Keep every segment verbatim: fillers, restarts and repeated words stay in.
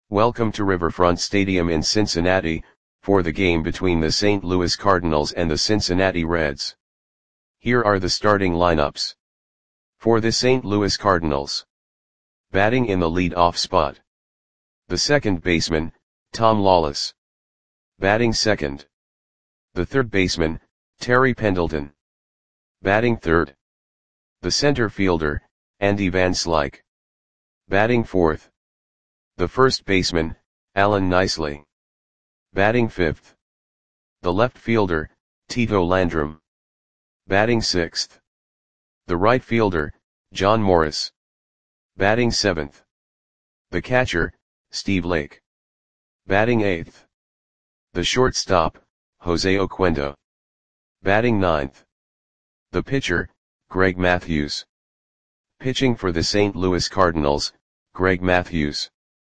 Welcome to Riverfront Stadium in Cincinnati, for the game between the Saint Louis Cardinals and the Cincinnati Reds. Here are the starting lineups. For the Saint Louis Cardinals. Batting in the lead-off spot. The second baseman, Tom Lawless. Batting second. The third baseman, Terry Pendleton. Batting third. The center fielder, Andy Van Slyke. Batting fourth. The first baseman, Alan Nicely. Batting fifth. The left fielder, Tito Landrum. Batting sixth. The right fielder, John Morris. Batting seventh. The catcher, Steve Lake. Batting eighth. The shortstop, Jose Oquendo. Batting ninth. The pitcher, Greg Matthews. Pitching for the Saint Louis Cardinals, Greg Matthews.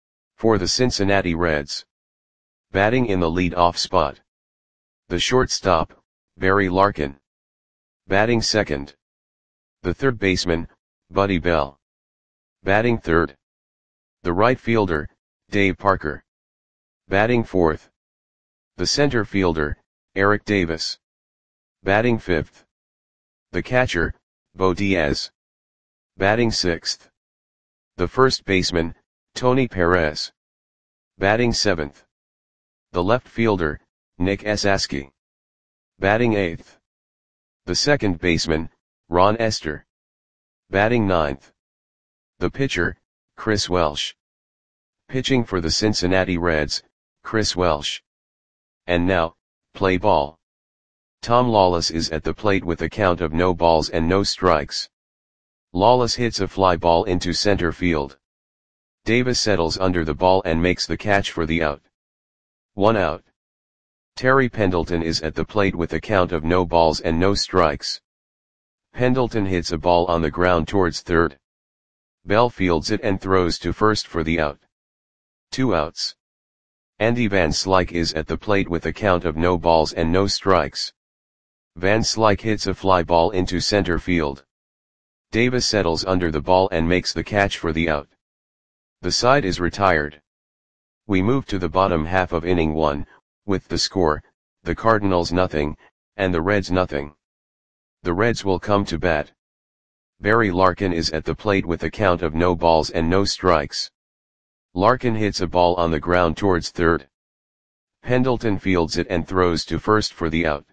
For the Cincinnati Reds. Batting in the lead-off spot. The shortstop, Barry Larkin. Batting second. The third baseman, Buddy Bell. Batting third. The right fielder, Dave Parker. Batting fourth. The center fielder, Eric Davis. Batting fifth. The catcher, Bo Diaz. Batting sixth. The first baseman, Tony Perez. Batting seventh. The left fielder, Nick Esasky. Batting eighth. The second baseman, Ron Esther. Batting ninth. The pitcher, Chris Welsh. Pitching for the Cincinnati Reds, Chris Welsh. And now, play ball. Tom Lawless is at the plate with a count of no balls and no strikes. Lawless hits a fly ball into center field. Davis settles under the ball and makes the catch for the out. One out. Terry Pendleton is at the plate with a count of no balls and no strikes. Pendleton hits a ball on the ground towards third. Bell fields it and throws to first for the out. Two outs. Andy Van Slyke is at the plate with a count of no balls and no strikes. Van Slyke hits a fly ball into center field. Davis settles under the ball and makes the catch for the out. The side is retired. We move to the bottom half of inning one, with the score, the Cardinals nothing, and the Reds nothing. The Reds will come to bat. Barry Larkin is at the plate with a count of no balls and no strikes. Larkin hits a ball on the ground towards third. Pendleton fields it and throws to first for the out.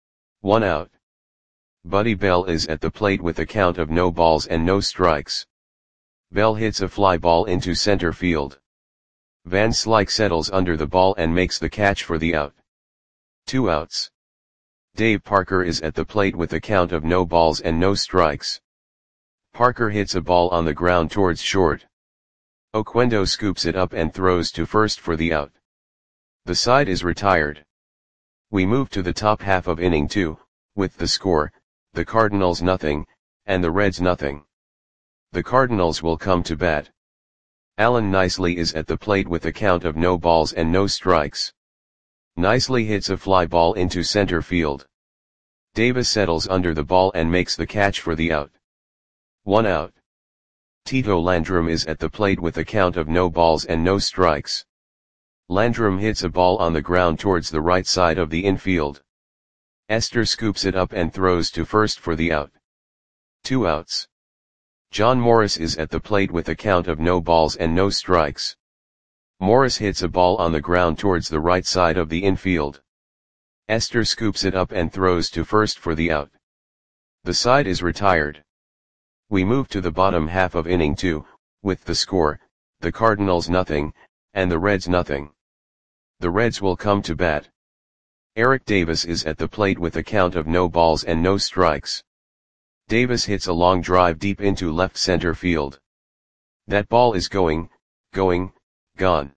One out. Buddy Bell is at the plate with a count of no balls and no strikes. Bell hits a fly ball into center field. Van Slyke settles under the ball and makes the catch for the out. Two outs. Dave Parker is at the plate with a count of no balls and no strikes. Parker hits a ball on the ground towards short. Oquendo scoops it up and throws to first for the out. The side is retired. We move to the top half of inning two, with the score, the Cardinals nothing, and the Reds nothing. The Cardinals will come to bat. Alan Nicely is at the plate with a count of no balls and no strikes. Nicely hits a fly ball into center field. Davis settles under the ball and makes the catch for the out. One out. Tito Landrum is at the plate with a count of no balls and no strikes. Landrum hits a ball on the ground towards the right side of the infield. Esther scoops it up and throws to first for the out. Two outs. John Morris is at the plate with a count of no balls and no strikes. Morris hits a ball on the ground towards the right side of the infield. Esther scoops it up and throws to first for the out. The side is retired. We move to the bottom half of inning two, with the score, the Cardinals nothing, and the Reds nothing. The Reds will come to bat. Eric Davis is at the plate with a count of no balls and no strikes. Davis hits a long drive deep into left center field. That ball is going, going, gone.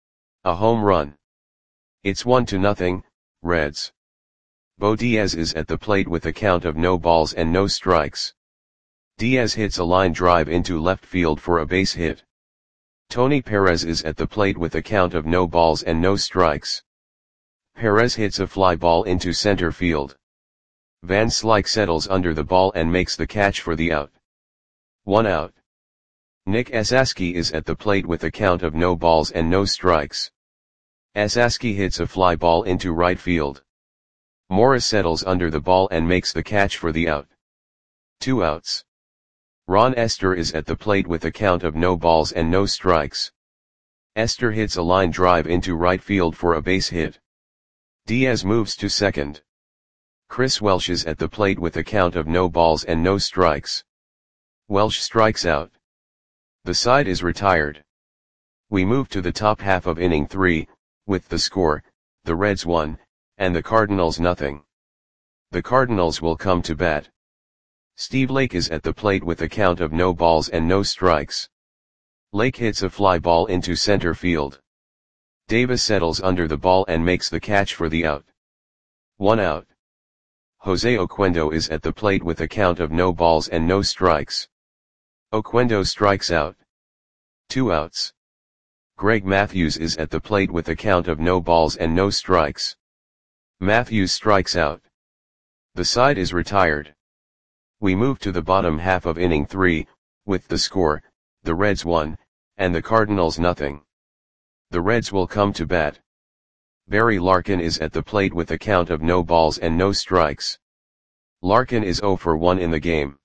A home run. It's one to nothing, Reds. Bo Diaz is at the plate with a count of no balls and no strikes. Diaz hits a line drive into left field for a base hit. Tony Perez is at the plate with a count of no balls and no strikes. Perez hits a fly ball into center field. Van Slyke settles under the ball and makes the catch for the out. One out. Nick Esaski is at the plate with a count of no balls and no strikes. Esaski hits a fly ball into right field. Morris settles under the ball and makes the catch for the out. Two outs. Ron Esther is at the plate with a count of no balls and no strikes. Esther hits a line drive into right field for a base hit. Diaz moves to second. Chris Welsh is at the plate with a count of no balls and no strikes. Welsh strikes out. The side is retired. We move to the top half of inning three, with the score, the Reds one, and the Cardinals nothing. The Cardinals will come to bat. Steve Lake is at the plate with a count of no balls and no strikes. Lake hits a fly ball into center field. Davis settles under the ball and makes the catch for the out. One out. Jose Oquendo is at the plate with a count of no balls and no strikes. Oquendo strikes out. Two outs. Greg Matthews is at the plate with a count of no balls and no strikes. Matthews strikes out. The side is retired. We move to the bottom half of inning three, with the score, the Reds one, and the Cardinals nothing. The Reds will come to bat. Barry Larkin is at the plate with a count of no balls and no strikes. Larkin is oh for one in the game.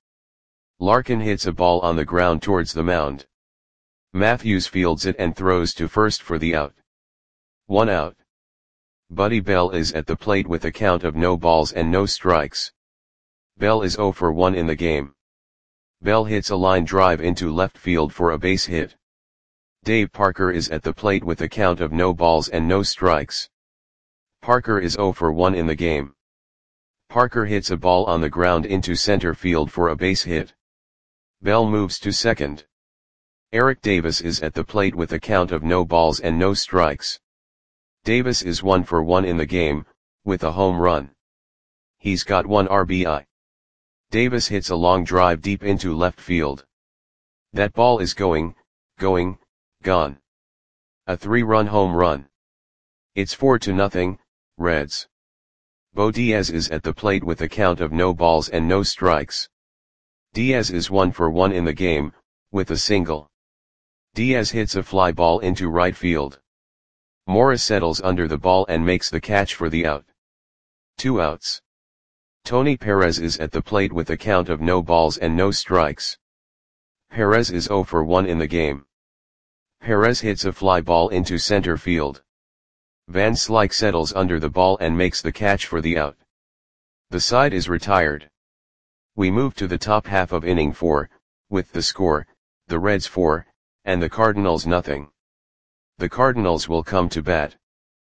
Larkin hits a ball on the ground towards the mound. Matthews fields it and throws to first for the out. One out. Buddy Bell is at the plate with a count of no balls and no strikes. Bell is oh for one in the game. Bell hits a line drive into left field for a base hit. Dave Parker is at the plate with a count of no balls and no strikes. Parker is oh for one in the game. Parker hits a ball on the ground into center field for a base hit. Bell moves to second. Eric Davis is at the plate with a count of no balls and no strikes. Davis is one for one in the game, with a home run. He's got one R B I. Davis hits a long drive deep into left field. That ball is going, going, gone. A three-run home run. It's four to nothing, Reds. Bo Diaz is at the plate with a count of no balls and no strikes. Diaz is one for one in the game, with a single. Diaz hits a fly ball into right field. Morris settles under the ball and makes the catch for the out. Two outs. Tony Perez is at the plate with a count of no balls and no strikes. Perez is oh for one in the game. Perez hits a fly ball into center field. Van Slyke settles under the ball and makes the catch for the out. The side is retired. We move to the top half of inning four, with the score, the Reds four, and the Cardinals nothing. The Cardinals will come to bat.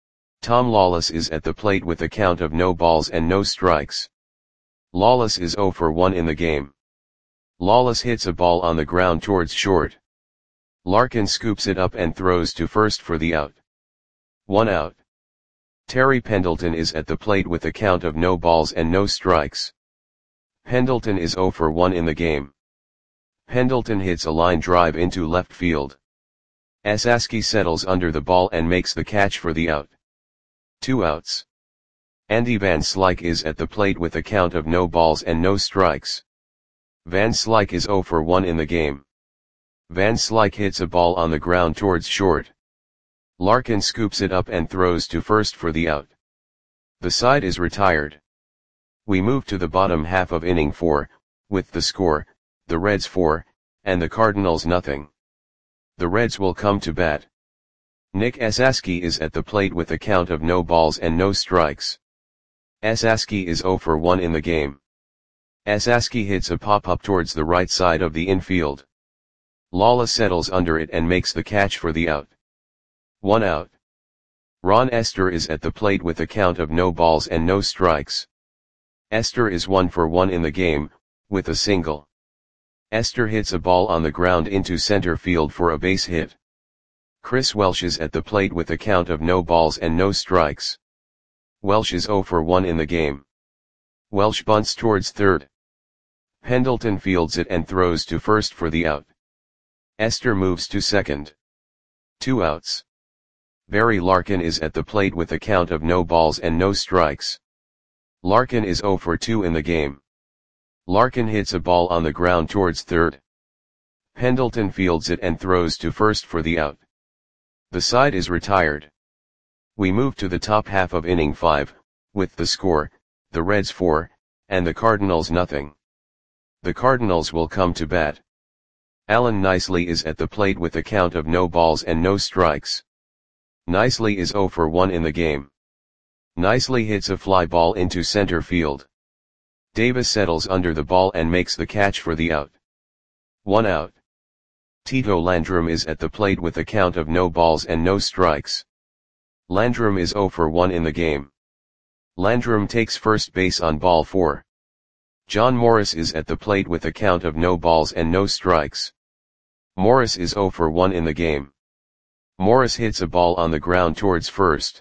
Tom Lawless is at the plate with a count of no balls and no strikes. Lawless is oh for one in the game. Lawless hits a ball on the ground towards short. Larkin scoops it up and throws to first for the out. One out. Terry Pendleton is at the plate with a count of no balls and no strikes. Pendleton is oh for one in the game. Pendleton hits a line drive into left field. Esaski settles under the ball and makes the catch for the out. Two outs. Andy Van Slyke is at the plate with a count of no balls and no strikes. Van Slyke is oh for one in the game. Van Slyke hits a ball on the ground towards short. Larkin scoops it up and throws to first for the out. The side is retired. We move to the bottom half of inning four, with the score, the Reds four, and the Cardinals nothing. The Reds will come to bat. Nick Esaski is at the plate with a count of no balls and no strikes. Esaski is oh for one in the game. Esaski hits a pop-up towards the right side of the infield. Lawless settles under it and makes the catch for the out. One out. Ron Esther is at the plate with a count of no balls and no strikes. Esther is one for one in the game, with a single. Esther hits a ball on the ground into center field for a base hit. Chris Welsh is at the plate with a count of no balls and no strikes. Welsh is oh for one in the game. Welsh bunts towards third. Pendleton fields it and throws to first for the out. Esther moves to second. Two outs. Barry Larkin is at the plate with a count of no balls and no strikes. Larkin is oh for two in the game. Larkin hits a ball on the ground towards third. Pendleton fields it and throws to first for the out. The side is retired. We move to the top half of inning five, with the score, the Reds four, and the Cardinals nothing. The Cardinals will come to bat. Alan Nicely is at the plate with a count of no balls and no strikes. Nicely is oh for one in the game. Nicely hits a fly ball into center field. Davis settles under the ball and makes the catch for the out. One out. Tito Landrum is at the plate with a count of no balls and no strikes. Landrum is oh for one in the game. Landrum takes first base on ball four. John Morris is at the plate with a count of no balls and no strikes. Morris is oh for one in the game. Morris hits a ball on the ground towards first.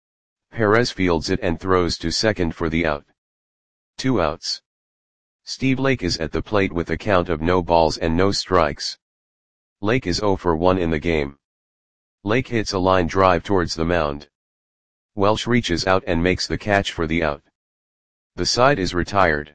Perez fields it and throws to second for the out. Two outs. Steve Lake is at the plate with a count of no balls and no strikes. Lake is oh for one in the game. Lake hits a line drive towards the mound. Welsh reaches out and makes the catch for the out. The side is retired.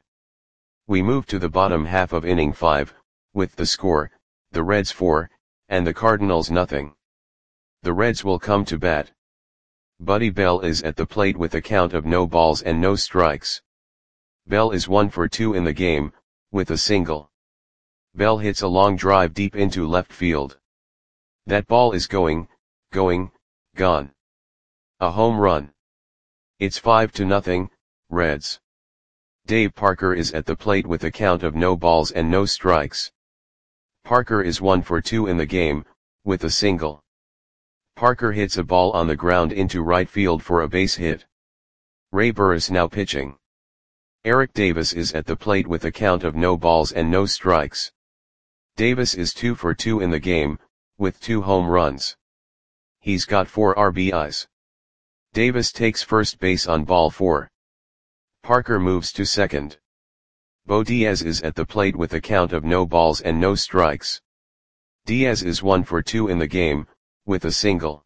We move to the bottom half of inning five, with the score, the Reds four, and the Cardinals nothing. The Reds will come to bat. Buddy Bell is at the plate with a count of no balls and no strikes. Bell is one for two in the game, with a single. Bell hits a long drive deep into left field. That ball is going, going, gone. A home run. It's five to nothing, Reds. Dave Parker is at the plate with a count of no balls and no strikes. Parker is one for two in the game, with a single. Parker hits a ball on the ground into right field for a base hit. Ray Burris now pitching. Eric Davis is at the plate with a count of no balls and no strikes. Davis is two for two in the game, with two home runs. He's got four R B Is. Davis takes first base on ball four. Parker moves to second. Bo Diaz is at the plate with a count of no balls and no strikes. Diaz is one for two in the game, with a single.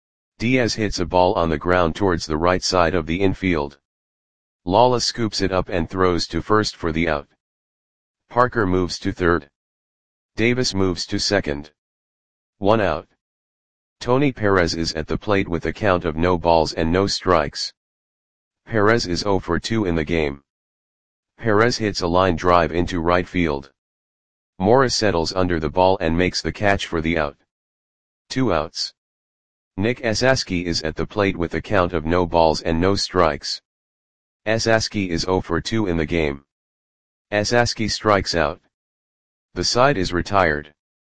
Diaz hits a ball on the ground towards the right side of the infield. Lawless scoops it up and throws to first for the out. Parker moves to third. Davis moves to second. One out. Tony Perez is at the plate with a count of no balls and no strikes. Perez is oh for two in the game. Perez hits a line drive into right field. Morris settles under the ball and makes the catch for the out. Two outs. Nick Esaski is at the plate with a count of no balls and no strikes. Esaski is oh for two in the game. Esaski strikes out. The side is retired.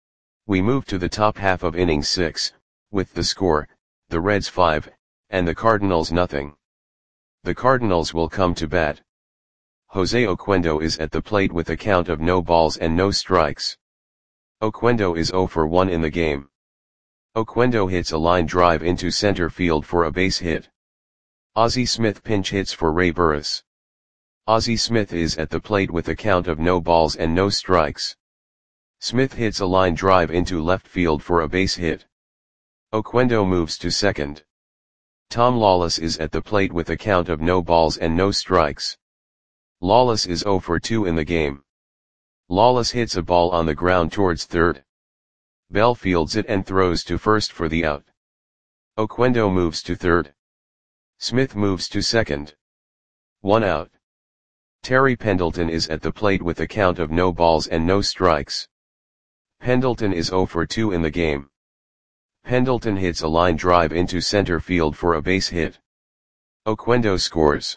We move to the top half of inning six, with the score, the Reds five, and the Cardinals nothing. The Cardinals will come to bat. Jose Oquendo is at the plate with a count of no balls and no strikes. Oquendo is oh for one in the game. Oquendo hits a line drive into center field for a base hit. Ozzie Smith pinch hits for Ray Burris. Ozzie Smith is at the plate with a count of no balls and no strikes. Smith hits a line drive into left field for a base hit. Oquendo moves to second. Tom Lawless is at the plate with a count of no balls and no strikes. Lawless is oh for two in the game. Lawless hits a ball on the ground towards third. Bell fields it and throws to first for the out. Oquendo moves to third. Smith moves to second. One out. Terry Pendleton is at the plate with a count of no balls and no strikes. Pendleton is oh for two in the game. Pendleton hits a line drive into center field for a base hit. Oquendo scores.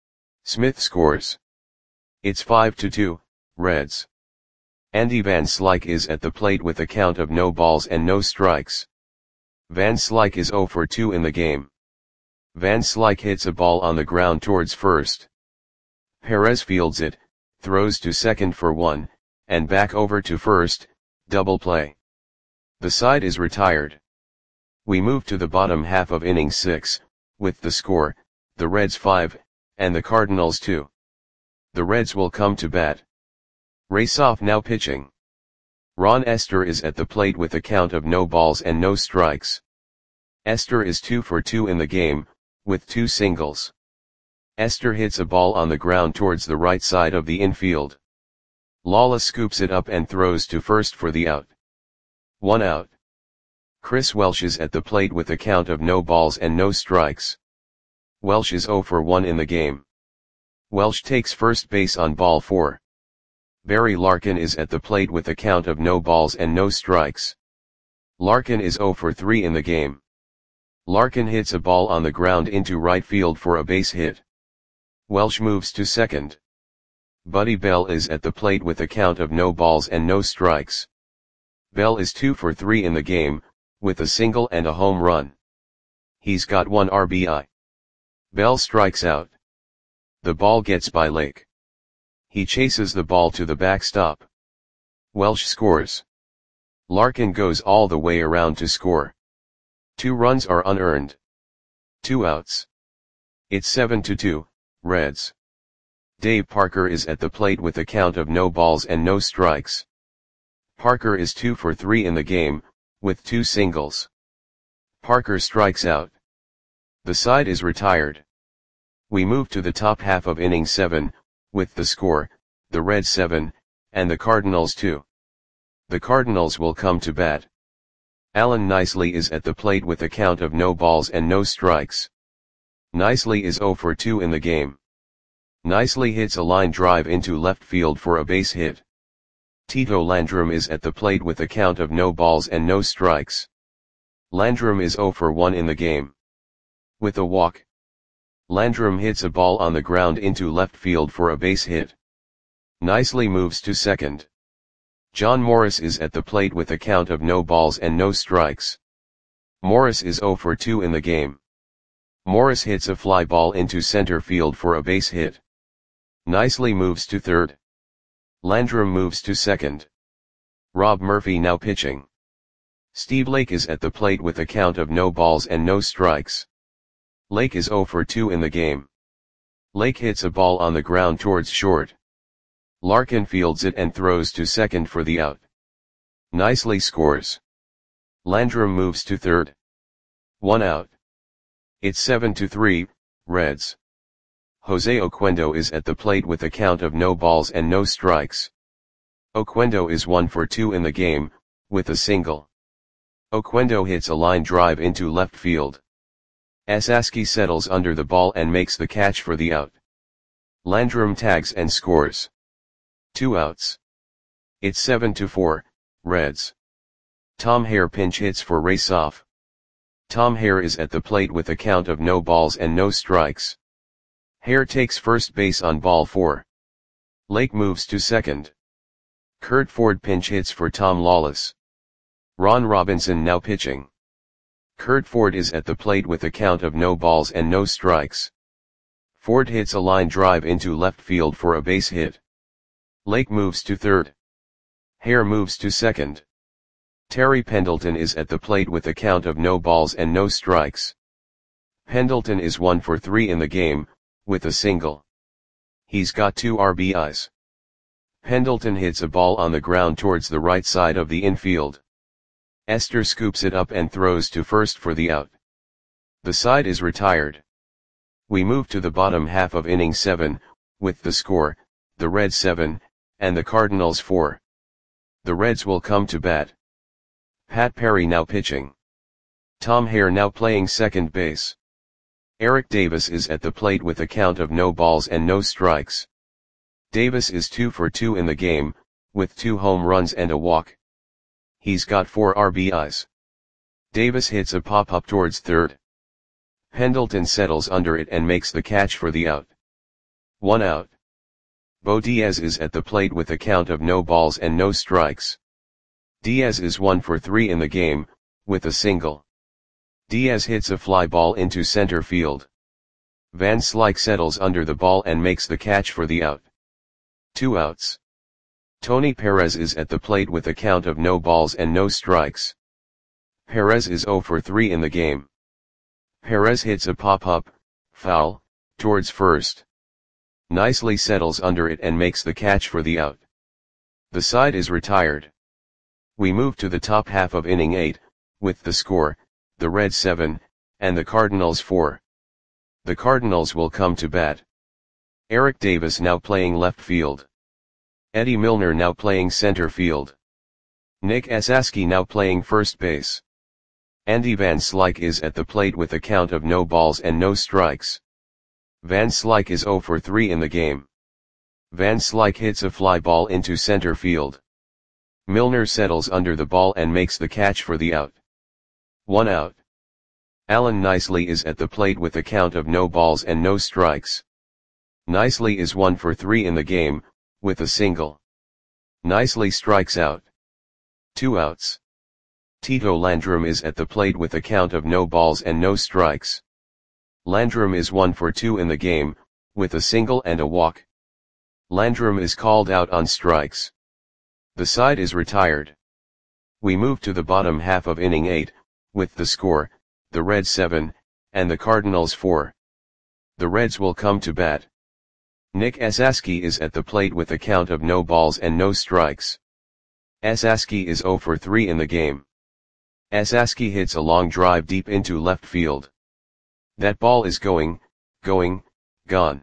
Smith scores. It's five to two, Reds. Andy Van Slyke is at the plate with a count of no balls and no strikes. Van Slyke is oh for two in the game. Van Slyke hits a ball on the ground towards first. Perez fields it, throws to second for one, and back over to first, double play. The side is retired. We move to the bottom half of inning six, with the score, the Reds five, and the Cardinals two. The Reds will come to bat. Rasoff now pitching. Ron Esther is at the plate with a count of no balls and no strikes. Esther is two for two in the game, with two singles. Esther hits a ball on the ground towards the right side of the infield. Lala scoops it up and throws to first for the out. One out. Chris Welsh is at the plate with a count of no balls and no strikes. Welsh is oh for one in the game. Welsh takes first base on ball four. Barry Larkin is at the plate with a count of no balls and no strikes. Larkin is oh for three in the game. Larkin hits a ball on the ground into right field for a base hit. Welsh moves to second. Buddy Bell is at the plate with a count of no balls and no strikes. Bell is two for three in the game, with a single and a home run. He's got one R B I. Bell strikes out. The ball gets by Lake. He chases the ball to the backstop. Welsh scores. Larkin goes all the way around to score. Two runs are unearned. Two outs. It's seven to two, Reds. Dave Parker is at the plate with a count of no balls and no strikes. Parker is two for three in the game, with two singles. Parker strikes out. The side is retired. We move to the top half of inning seven, with the score, the Reds seven, and the Cardinals two. The Cardinals will come to bat. Alan Nicely is at the plate with a count of no balls and no strikes. Nicely is oh for two in the game. Nicely hits a line drive into left field for a base hit. Tito Landrum is at the plate with a count of no balls and no strikes. Landrum is oh for one in the game. With a walk. Landrum hits a ball on the ground into left field for a base hit. Nicely moves to second. John Morris is at the plate with a count of no balls and no strikes. Morris is oh for two in the game. Morris hits a fly ball into center field for a base hit. Nicely moves to third. Landrum moves to second. Rob Murphy now pitching. Steve Lake is at the plate with a count of no balls and no strikes. Lake is oh for two in the game. Lake hits a ball on the ground towards short. Larkin fields it and throws to second for the out. Nicely scores. Landrum moves to third. One out. It's seven to three, Reds. Jose Oquendo is at the plate with a count of no balls and no strikes. Oquendo is one for two in the game, with a single. Oquendo hits a line drive into left field. Asaski settles under the ball and makes the catch for the out. Landrum tags and scores. Two outs. It's seven to four, Reds. Tom Hare pinch hits for race-off. Tom Hare is at the plate with a count of no balls and no strikes. Hare takes first base on ball four. Lake moves to second. Kurt Ford pinch hits for Tom Lawless. Ron Robinson now pitching. Kurt Ford is at the plate with a count of no balls and no strikes. Ford hits a line drive into left field for a base hit. Lake moves to third. Hare moves to second. Terry Pendleton is at the plate with a count of no balls and no strikes. Pendleton is one for three in the game, with a single. He's got two R B Is. Pendleton hits a ball on the ground towards the right side of the infield. Esther scoops it up and throws to first for the out. The side is retired. We move to the bottom half of inning seven, with the score, the Reds seven, and the Cardinals four. The Reds will come to bat. Pat Perry now pitching. Tom Hare now playing second base. Eric Davis is at the plate with a count of no balls and no strikes. Davis is two for two in the game, with two home runs and a walk. He's got four R B Is. Davis hits a pop-up towards third. Pendleton settles under it and makes the catch for the out. One out. Bo Diaz is at the plate with a count of no balls and no strikes. Diaz is one for three in the game, with a single. Diaz hits a fly ball into center field. Van Slyke settles under the ball and makes the catch for the out. Two outs. Tony Perez is at the plate with a count of no balls and no strikes. Perez is oh for three in the game. Perez hits a pop-up, foul, towards first. Nicely settles under it and makes the catch for the out. The side is retired. We move to the top half of inning eight, with the score, the Reds seven, and the Cardinals four. The Cardinals will come to bat. Eric Davis now playing left field. Eddie Milner now playing center field. Nick Esasky now playing first base. Andy Van Slyke is at the plate with a count of no balls and no strikes. Van Slyke is zero for three in the game. Van Slyke hits a fly ball into center field. Milner settles under the ball and makes the catch for the out. One out. Alan Nicely is at the plate with a count of no balls and no strikes. Nicely is one for three in the game, with a single. Nicely strikes out. Two outs. Tito Landrum is at the plate with a count of no balls and no strikes. Landrum is one for two in the game, with a single and a walk. Landrum is called out on strikes. The side is retired. We move to the bottom half of inning eight, with the score, the Reds seven, and the Cardinals four. The Reds will come to bat. Nick Esasky is at the plate with a count of no balls and no strikes. Esasky is zero for three in the game. Esasky hits a long drive deep into left field. That ball is going, going, gone.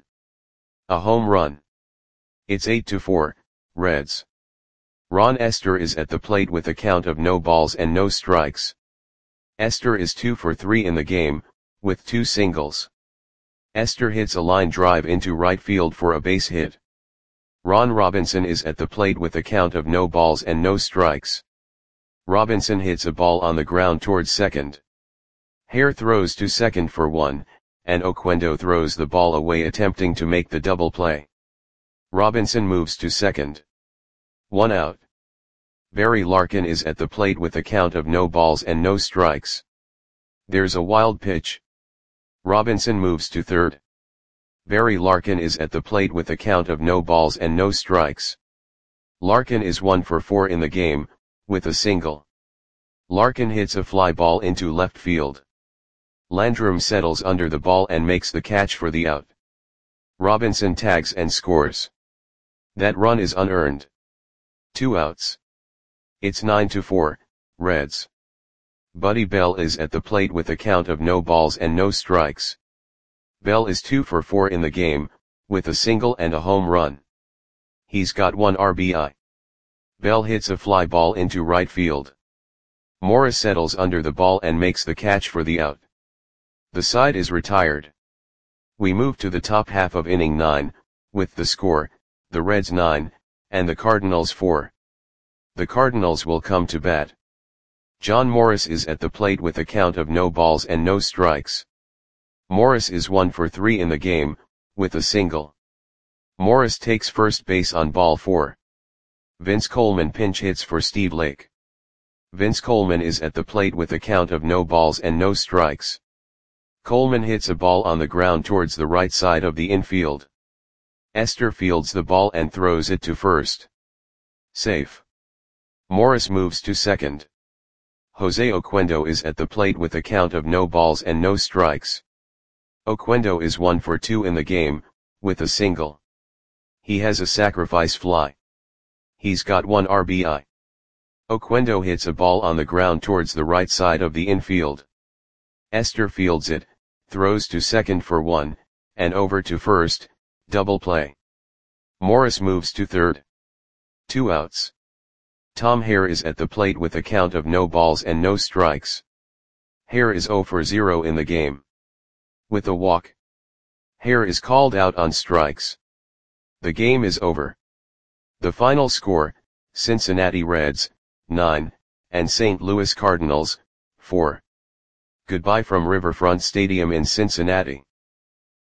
A home run. It's eight to four, Reds. Ron Esther is at the plate with a count of no balls and no strikes. Esther is two for three in the game, with two singles. Esther hits a line drive into right field for a base hit. Ron Robinson is at the plate with a count of no balls and no strikes. Robinson hits a ball on the ground towards second. Hare throws to second for one, and Oquendo throws the ball away attempting to make the double play. Robinson moves to second. One out. Barry Larkin is at the plate with a count of no balls and no strikes. There's a wild pitch. Robinson moves to third. Barry Larkin is at the plate with a count of no balls and no strikes. Larkin is one for four in the game, with a single. Larkin hits a fly ball into left field. Landrum settles under the ball and makes the catch for the out. Robinson tags and scores. That run is unearned. Two outs. It's nine to four, Reds. Buddy Bell is at the plate with a count of no balls and no strikes. Bell is two for four in the game, with a single and a home run. He's got one R B I. Bell hits a fly ball into right field. Morris settles under the ball and makes the catch for the out. The side is retired. We move to the top half of inning nine, with the score, the Reds nine, and the Cardinals four. The Cardinals will come to bat. John Morris is at the plate with a count of no balls and no strikes. Morris is one for three in the game, with a single. Morris takes first base on ball four. Vince Coleman pinch hits for Steve Lake. Vince Coleman is at the plate with a count of no balls and no strikes. Coleman hits a ball on the ground towards the right side of the infield. Esther fields the ball and throws it to first. Safe. Morris moves to second. Jose Oquendo is at the plate with a count of no balls and no strikes. Oquendo is one for two in the game, with a single. He has a sacrifice fly. He's got one R B I. Oquendo hits a ball on the ground towards the right side of the infield. Esther fields it, throws to second for one, and over to first, double play. Morris moves to third. Two outs. Tom Hare is at the plate with a count of no balls and no strikes. Hare is zero for zero in the game. With a walk. Hare is called out on strikes. The game is over. The final score, Cincinnati Reds, nine, and Saint Louis Cardinals, four. Goodbye from Riverfront Stadium in Cincinnati.